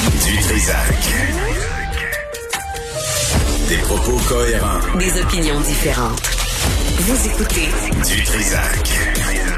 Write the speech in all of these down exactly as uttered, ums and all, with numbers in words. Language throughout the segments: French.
Du Trisac. Des propos cohérents. Des opinions différentes. Vous écoutez Du Trisac.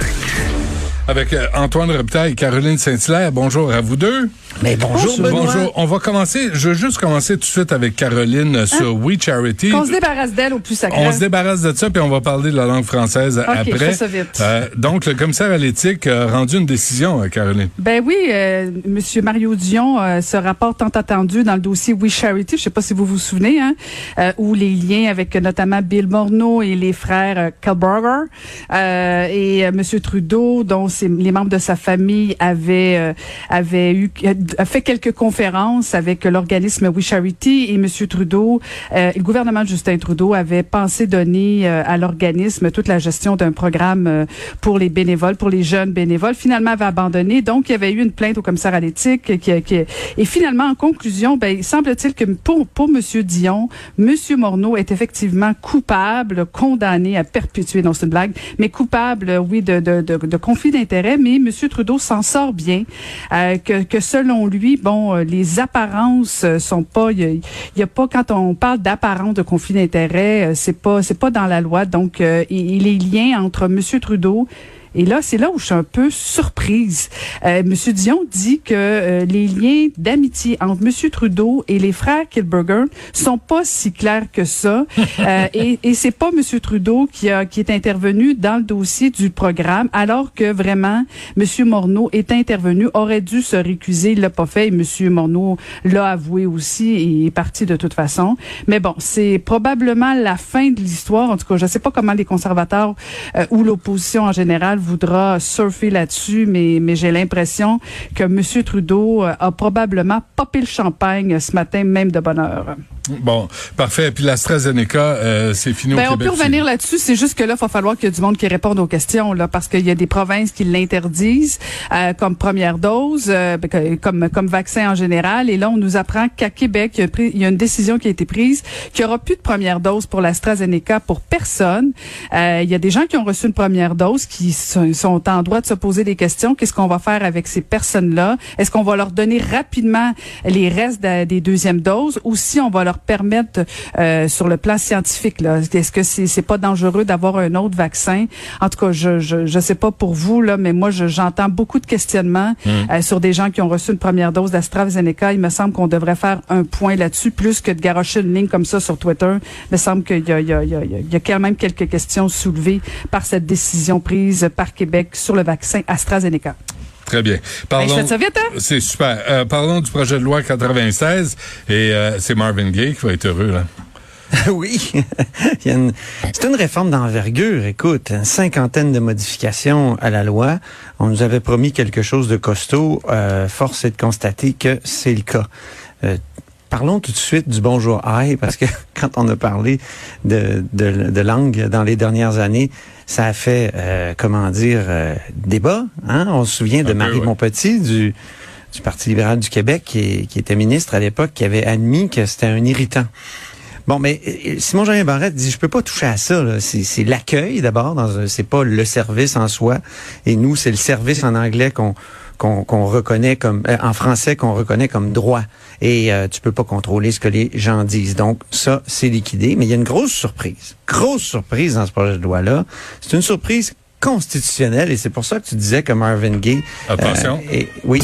Avec euh, Antoine Robitaille et Caroline Saint-Hilaire. Bonjour à vous deux. Mais bonjour, Benoît. Bonjour. On va commencer, je veux juste commencer tout de suite avec Caroline hein? sur We Charity. Qu'on se débarrasse d'elle au plus sacré. On se débarrasse de ça, puis on va parler de la langue française okay, après. Je fais ça vite. Euh, donc, le commissaire à l'éthique a rendu une décision, Caroline. Ben oui, euh, Monsieur Mario Dion, euh, ce rapport tant attendu dans le dossier We Charity, je sais pas si vous vous souvenez, hein, euh, où les liens avec notamment Bill Morneau et les frères euh, Kohlberger euh, et euh, Monsieur Trudeau, dont c'est, les membres de sa famille avaient euh, avaient eu a fait quelques conférences avec l'organisme We Charity et Monsieur Trudeau, euh, le gouvernement de Justin Trudeau avait pensé donner euh, à l'organisme toute la gestion d'un programme euh, pour les bénévoles, pour les jeunes bénévoles. Finalement, avait abandonné. Donc, il y avait eu une plainte au commissaire à l'éthique qui, qui et finalement, en conclusion, ben, il semble-t-il que pour pour Monsieur Dion, Monsieur Morneau est effectivement coupable, condamné à perpétuer, non c'est une blague, mais coupable, oui, de de de, de conflit d'intérêts. Mais Monsieur Trudeau s'en sort bien, euh, que que selon lui, bon, euh, les apparences euh, sont pas, il y a, y a pas quand on parle d'apparence de conflit d'intérêts, euh, c'est pas, c'est pas dans la loi. Donc, euh, et, et les liens entre Monsieur Trudeau et là, c'est là où je suis un peu surprise. Euh, Monsieur Dion dit que euh, les liens d'amitié entre Monsieur Trudeau et les frères Kohlberger sont pas si clairs que ça. Euh, et, et c'est pas Monsieur Trudeau qui a qui est intervenu dans le dossier du programme, alors que vraiment Monsieur Morneau est intervenu, aurait dû se récuser, il l'a pas fait. Et Monsieur Morneau l'a avoué aussi et est parti de toute façon. Mais bon, c'est probablement la fin de l'histoire. En tout cas, je sais pas comment les conservateurs euh, ou l'opposition en général voudra surfer là-dessus, mais, mais j'ai l'impression que M. Trudeau a probablement popé le champagne ce matin, même de bonne heure. Bon, parfait. Puis l'AstraZeneca, euh, c'est fini ben, au Québec. On peut aussi. revenir là-dessus. C'est juste que là, il va falloir qu'il y ait du monde qui réponde aux questions, là, parce qu'il y a des provinces qui l'interdisent euh, comme première dose, euh, comme comme vaccin en général. Et là, on nous apprend qu'à Québec, il y a, pris, il y a une décision qui a été prise qu'il n'y aura plus de première dose pour l'AstraZeneca pour personne. Euh, il y a des gens qui ont reçu une première dose qui sont, sont en droit de se poser des questions. Qu'est-ce qu'on va faire avec ces personnes-là? Est-ce qu'on va leur donner rapidement les restes de, des deuxièmes doses ou si on va leur permettre euh, sur le plan scientifique là, est-ce que c'est c'est pas dangereux d'avoir un autre vaccin? En tout cas, je je je sais pas pour vous là, mais moi je, j'entends beaucoup de questionnements mmh. euh, sur des gens qui ont reçu une première dose d'AstraZeneca. Il me semble qu'on devrait faire un point là-dessus plus que de garocher une ligne comme ça sur Twitter. Il me semble qu'il y a il y a il y a il y a quand même quelques questions soulevées par cette décision prise par Québec sur le vaccin AstraZeneca. Très bien. Parlons, ben, je fais ça vite, hein? C'est super. Euh, parlons du projet de loi quatre-vingt-seize et euh, c'est Marvin Gaye qui va être heureux, là. Oui, il y a une, c'est une réforme d'envergure. Écoute, une cinquantaine de modifications à la loi. On nous avait promis quelque chose de costaud. Euh, force est de constater que c'est le cas. Euh, Parlons tout de suite du bonjour aïe, parce que quand on a parlé de, de, de langue dans les dernières années, ça a fait, euh, comment dire, euh, débat. Hein? On se souvient de peu, Marie ouais. Montpetit du, du Parti libéral du Québec, qui, qui était ministre à l'époque, qui avait admis que c'était un irritant. Bon, mais Simon-Jean Barrette dit, je peux pas toucher à ça. Là. C'est, c'est l'accueil d'abord, dans un, c'est pas le service en soi. Et nous, c'est le service en anglais qu'on qu'on, qu'on reconnaît comme, euh, en français qu'on reconnaît comme droit. Et euh, tu peux pas contrôler ce que les gens disent. Donc ça, c'est liquidé. Mais il y a une grosse surprise, grosse surprise dans ce projet de loi-là. C'est une surprise constitutionnelle et c'est pour ça que tu disais que Marvin Gaye. Attention. Euh, et, oui,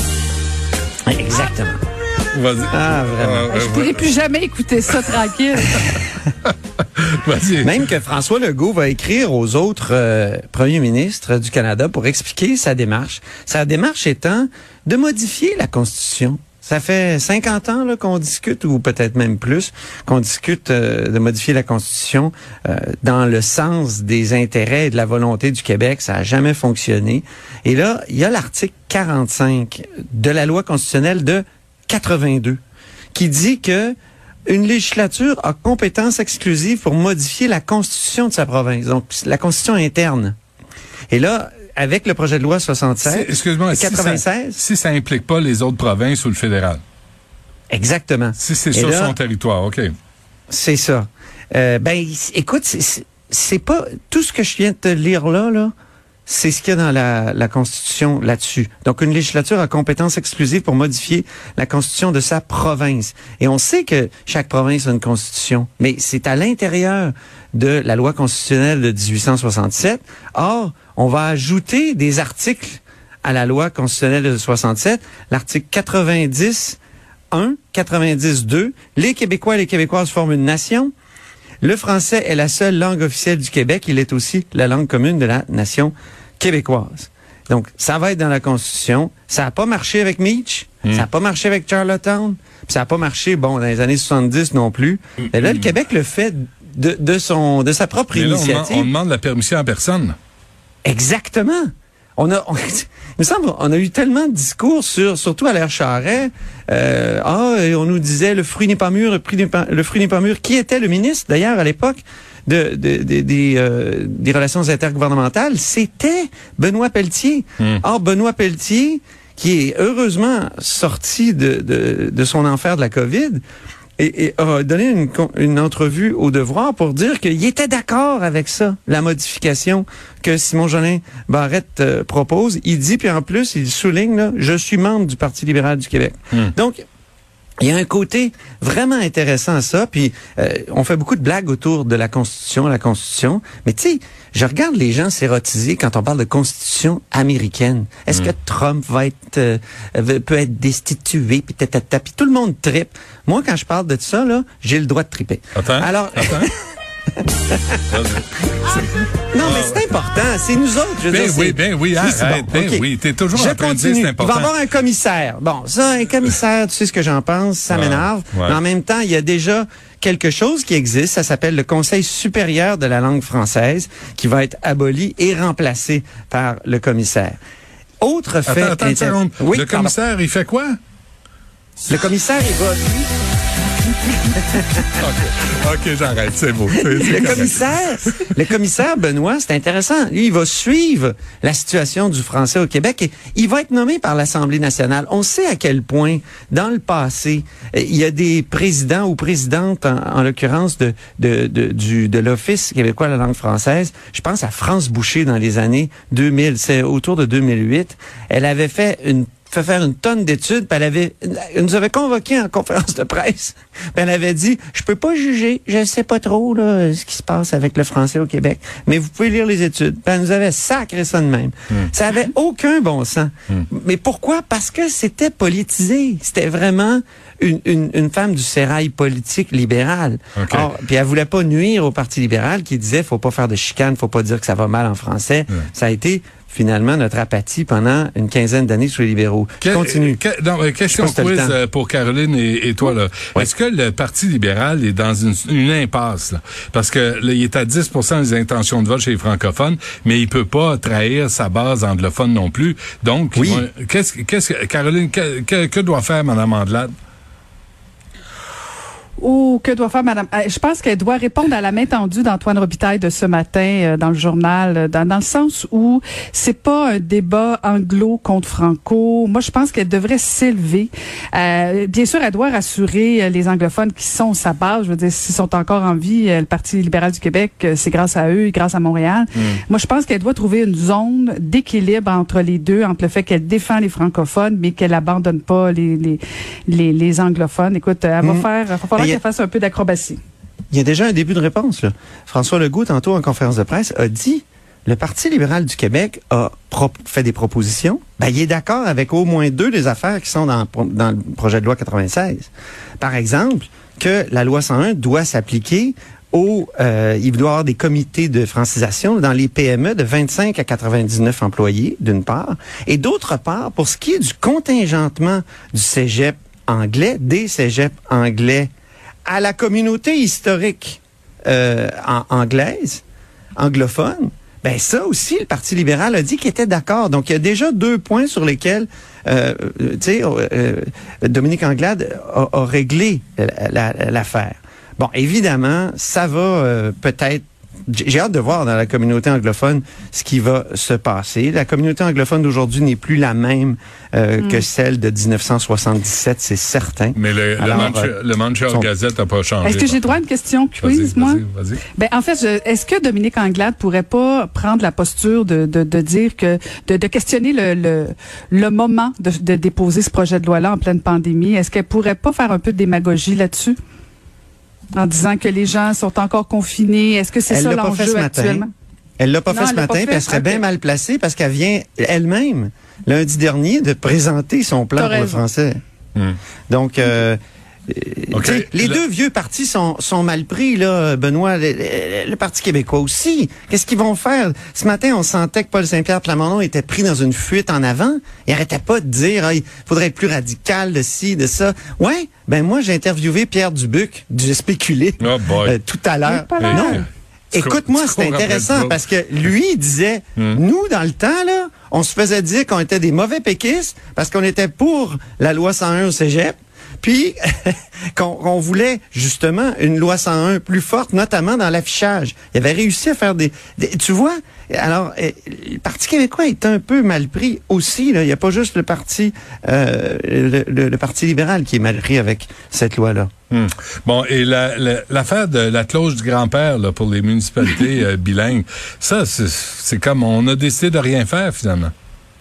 exactement. Vas-y. Ah, vraiment. Euh, je ne pourrai plus jamais écouter ça tranquille. Vas-y. Même que François Legault va écrire aux autres euh, premiers ministres du Canada pour expliquer sa démarche. Sa démarche étant de modifier la Constitution. Ça fait cinquante ans là, qu'on discute, ou peut-être même plus, qu'on discute euh, de modifier la Constitution euh, dans le sens des intérêts et de la volonté du Québec. Ça n'a jamais fonctionné. Et là, il y a l'article quarante-cinq de la loi constitutionnelle de quatre-vingt-deux qui dit que une législature a compétence exclusive pour modifier la Constitution de sa province, donc la Constitution interne. Et là, avec le projet de loi soixante-seize, si, excuse-moi, quatre-vingt-seize, si ça, si ça implique pas les autres provinces ou le fédéral. Exactement. Si c'est Et sur là, son territoire, OK. C'est ça. Euh, ben, écoute, c'est, c'est pas tout ce que je viens de te lire là, là. c'est ce qu'il y a dans la, la Constitution là-dessus. Donc, une législature a compétence exclusive pour modifier la Constitution de sa province. Et on sait que chaque province a une Constitution, mais c'est à l'intérieur de la loi constitutionnelle de dix-huit cent soixante-sept. Or, on va ajouter des articles à la loi constitutionnelle de soixante-sept, l'article quatre-vingt-dix un, quatre-vingt-dix deux, les Québécois et les Québécoises forment une nation. Le français est la seule langue officielle du Québec. Il est aussi la langue commune de la nation québécoise. Donc, ça va être dans la Constitution. Ça n'a pas marché avec Meach. Mmh. Ça n'a pas marché avec Charlottetown. Puis ça n'a pas marché, bon, dans les années soixante-dix non plus. Mmh. Mais là, le Québec le fait de, de son, de sa propre Mais là, initiative. On, on demande la permission à personne. Exactement. On a, on, il me semble, on a eu tellement de discours sur, surtout à l'ère Charest. Euh, ah, et on nous disait le fruit n'est pas mûr, le fruit n'est pas, le fruit n'est pas mûr. Qui était le ministre d'ailleurs à l'époque de, de, de, des, euh, des relations intergouvernementales? C'était Benoît Pelletier. Mmh. Or, Benoît Pelletier, qui est heureusement sorti de, de, de son enfer de la COVID, et, et a donné une, une entrevue au Devoir pour dire qu'il était d'accord avec ça, la modification que Simon-Jolin Barrette euh, propose. Il dit, puis en plus, il souligne, là, je suis membre du Parti libéral du Québec. Mmh. Donc, il y a un côté vraiment intéressant à ça, puis euh, on fait beaucoup de blagues autour de la Constitution, la Constitution, mais tu sais, je regarde les gens s'érotiser quand on parle de Constitution américaine. Est-ce mmh. que Trump va être euh, peut être destitué, puis tatata, puis tout le monde trippe. Moi, quand je parle de ça, là, j'ai le droit de tripper. Attends, Alors, attends. non, mais c'est important. C'est nous autres. Je veux ben dire, oui, c'est... ben oui, arrête, bon. ben okay. oui. T'es toujours je en train continue. de dire c'est important. Il va y avoir un commissaire. Bon, ça, un commissaire, tu sais ce que j'en pense, ça ouais, m'énerve. Ouais. Mais en même temps, il y a déjà quelque chose qui existe. Ça s'appelle le Conseil supérieur de la langue française, qui va être aboli et remplacé par le commissaire. Autre fait... Attends, attends inter... une seconde. Oui, le pardon. commissaire, il fait quoi? Le commissaire, il va... OK, OK, j'arrête, c'est beau. C'est, c'est le correct. commissaire, le commissaire Benoît, c'est intéressant. Lui, il va suivre la situation du français au Québec et il va être nommé par l'Assemblée nationale. On sait à quel point, dans le passé, il y a des présidents ou présidentes, en, en l'occurrence de, de, de, du, de l'Office québécois de la langue française. Je pense à France Boucher dans les années deux mille, c'est autour de deux mille huit. Elle avait fait une fait faire une tonne d'études, puis elle avait, elle nous avait convoqué en conférence de presse, puis elle avait dit, je peux pas juger, je sais pas trop là ce qui se passe avec le français au Québec, mais vous pouvez lire les études. Puis elle nous avait sacré ça de même. Mm. Ça avait aucun bon sens. Mm. Mais pourquoi? Parce que c'était politisé. C'était vraiment une, une, une femme du sérail politique libéral. Okay. Or, puis elle voulait pas nuire au Parti libéral qui disait, faut pas faire de chicane, faut pas dire que ça va mal en français. Mm. Ça a été finalement notre apathie pendant une quinzaine d'années sous les libéraux. Que, Continue. Que, non, question quiz pour Caroline et, et toi. Là. Oui. Est-ce que le Parti libéral est dans une, une impasse? Là? Parce que là, il est à dix pour cent des intentions de vote chez les francophones, mais il peut pas trahir sa base anglophone non plus. Donc, oui. moi, qu'est-ce, qu'est-ce que Caroline, que, que, que doit faire Mme Andelade? Ou que doit faire Madame? Je pense qu'elle doit répondre à la main tendue d'Antoine Robitaille de ce matin euh, dans le journal, dans, dans le sens où c'est pas un débat anglo contre franco. Moi, je pense qu'elle devrait s'élever. Euh, bien sûr, elle doit rassurer les anglophones qui sont sa base. Je veux dire, s'ils sont encore en vie, le Parti libéral du Québec, c'est grâce à eux, grâce à Montréal. Mm. Moi, je pense qu'elle doit trouver une zone d'équilibre entre les deux, entre le fait qu'elle défend les francophones, mais qu'elle abandonne pas les les les, les anglophones. Écoute, elle va mm. faire, il va falloir qu'elle fasse un peu d'acrobatie. Il y a déjà un début de réponse, là. François Legault, tantôt en conférence de presse, a dit le Parti libéral du Québec a pro- fait des propositions. Ben, il est d'accord avec au moins deux des affaires qui sont dans, dans le projet de loi quatre-vingt-seize. Par exemple, que la loi cent un doit s'appliquer au, euh, il doit y avoir des comités de francisation dans les P M E de vingt-cinq à quatre-vingt-dix-neuf employés, d'une part. Et d'autre part, pour ce qui est du contingentement du cégep anglais, des cégeps anglais à la communauté historique euh, en, anglaise, anglophone, ben ça aussi, le Parti libéral a dit qu'il était d'accord. Donc, il y a déjà deux points sur lesquels, euh, tu sais, euh, Dominique Anglade a, a réglé la, la, l'affaire. Bon, évidemment, ça va euh, peut-être j'ai hâte de voir dans la communauté anglophone ce qui va se passer. La communauté anglophone d'aujourd'hui n'est plus la même euh, mm. que celle de dix-neuf cent soixante-dix-sept, c'est certain. Mais le, Alors, le, Montreal, euh, le Montreal son... Gazette n'a pas changé. Est-ce que j'ai droit à une question quiz, vas-y, moi? Vas-y, vas-y. Ben, en fait, je, est-ce que Dominique Anglade pourrait pas prendre la posture de, de, de dire que, de, de questionner le, le, le moment de, de déposer ce projet de loi-là en pleine pandémie? Est-ce qu'elle pourrait pas faire un peu de démagogie là-dessus? En disant que les gens sont encore confinés. Est-ce que c'est elle ça l'a l'enjeu actuellement? Elle l'a pas non, fait ce matin, puis elle serait okay. bien mal placée parce qu'elle vient elle-même, lundi dernier, de présenter son plan pour le français. Hmm. Donc, euh, okay. les le... deux vieux partis sont, sont mal pris, là, Benoît. Le, le, le Parti québécois aussi. Qu'est-ce qu'ils vont faire? Ce matin, on sentait que Paul Saint-Pierre Plamondon était pris dans une fuite en avant. Il arrêtait pas de dire, ah, il faudrait être plus radical de ci, de ça. Ouais, ben moi, j'ai interviewé Pierre Dubuc, du spéculé, oh euh, tout à l'heure. Non. Écoute-moi, c'est intéressant parce que lui, il disait, mm. nous, dans le temps, là, on se faisait dire qu'on était des mauvais péquistes parce qu'on était pour la loi cent un au cégep. Puis, qu'on, qu'on voulait justement une loi cent un plus forte, notamment dans l'affichage. Il avait réussi à faire des... des tu vois, alors, eh, le Parti québécois est un peu mal pris aussi. Là. Il n'y a pas juste le Parti euh, le, le, le Parti libéral qui est mal pris avec cette loi-là. Hum. Bon, et la, la, l'affaire de la clause du grand-père là, pour les municipalités euh, bilingues, ça, c'est, c'est comme on a décidé de rien faire, finalement.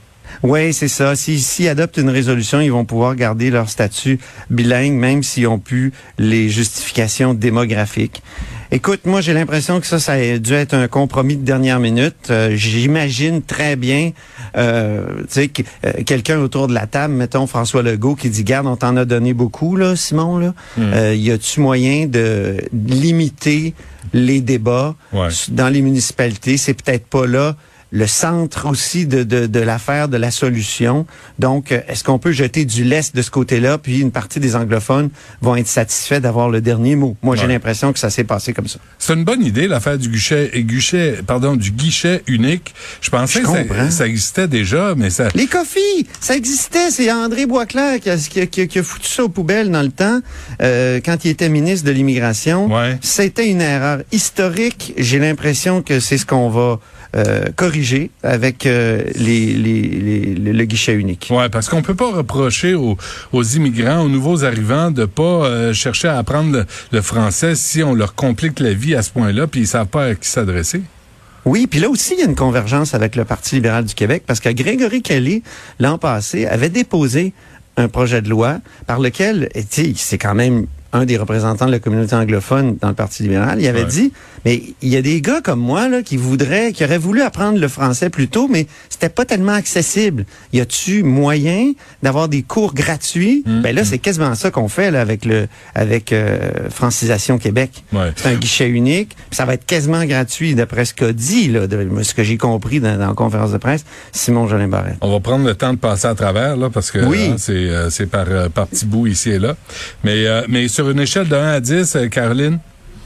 Oui, c'est ça. S'ils si adoptent une résolution, ils vont pouvoir garder leur statut bilingue, même s'ils ont pu les justifications démographiques. Écoute, moi, j'ai l'impression que ça, ça a dû être un compromis de dernière minute. Euh, j'imagine très bien, euh, tu sais, que, euh, quelqu'un autour de la table, mettons François Legault, qui dit, garde, on t'en a donné beaucoup, là, Simon, là. Mm. Euh, y a-tu moyen de limiter les débats ouais. dans les municipalités? C'est peut-être pas là le centre aussi de, de, de l'affaire, de la solution. Donc, est-ce qu'on peut jeter du lest de ce côté-là, puis une partie des anglophones vont être satisfaits d'avoir le dernier mot? Moi, ouais. j'ai l'impression que ça s'est passé comme ça. C'est une bonne idée, l'affaire du guichet, guichet, pardon, du guichet unique. Je pensais Je que ça, ça existait déjà, mais ça... Les coffees, ça existait. C'est André Boisclair qui a, qui, a, qui, a, qui a foutu ça aux poubelles dans le temps, euh, quand il était ministre de l'Immigration. Ouais. C'était une erreur historique. J'ai l'impression que c'est ce qu'on va... Euh, corrigé avec euh, les, les, les, le guichet unique. Ouais, parce qu'on peut pas reprocher aux, aux immigrants, aux nouveaux arrivants, de pas euh, chercher à apprendre le, le français si on leur complique la vie à ce point-là, puis ils savent pas à qui s'adresser. Oui, puis là aussi, il y a une convergence avec le Parti libéral du Québec, parce que Grégory Kelly, l'an passé, avait déposé un projet de loi par lequel, tu sais, c'est quand même un des représentants de la communauté anglophone dans le Parti libéral, il avait ouais. dit, mais il y a des gars comme moi là qui voudraient, qui auraient voulu apprendre le français plus tôt, mais c'était pas tellement accessible. Y a-tu moyen d'avoir des cours gratuits? Mmh. Ben là, c'est quasiment ça qu'on fait là avec le avec euh, Francisation Québec. Ouais. C'est un guichet unique, puis ça va être quasiment gratuit d'après ce qu'a dit là, de, ce que j'ai compris dans, dans la conférence de presse, Simon Jolin Barrette. On va prendre le temps de passer à travers là parce que oui. hein, c'est euh, c'est par euh, par petits bouts ici et là. Mais euh, mais sur une échelle de un à dix, euh, Caroline?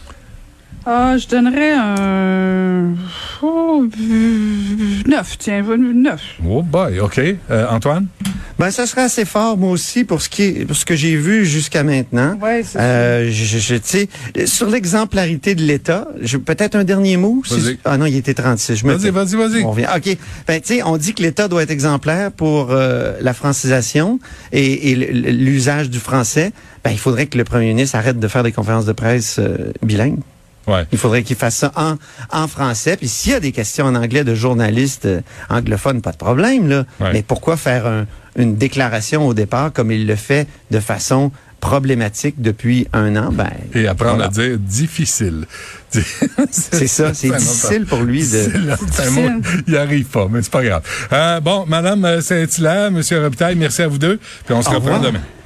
Ah, je donnerais un... Oh, neuf, tiens, neuf. Oh boy, OK. Euh, Antoine? Ben, ça serait assez fort, moi aussi, pour ce qui est, pour ce que j'ai vu jusqu'à maintenant. Oui, c'est euh, je, je, tu sais, sur l'exemplarité de l'État, je, peut-être un dernier mot? Si, ah non, il était trente-six. Je me vas-y, vas-y, vas-y. On revient. OK. Ben, tu sais, on dit que l'État doit être exemplaire pour euh, la francisation et, et l'usage du français. Ben, il faudrait que le premier ministre arrête de faire des conférences de presse euh, bilingues. Ouais. Il faudrait qu'il fasse ça en, en français. Puis s'il y a des questions en anglais de journalistes euh, anglophones, pas de problème, là. Ouais. Mais pourquoi faire un, une déclaration au départ comme il le fait de façon problématique depuis un an? Ben, et apprendre voilà. à dire difficile. c'est ça, c'est difficile pour lui de... C'est mot, il arrive pas, mais c'est pas grave. Euh, bon, Madame Saint-Hilaire, Monsieur Robitaille, merci à vous deux. Puis on se reprend demain.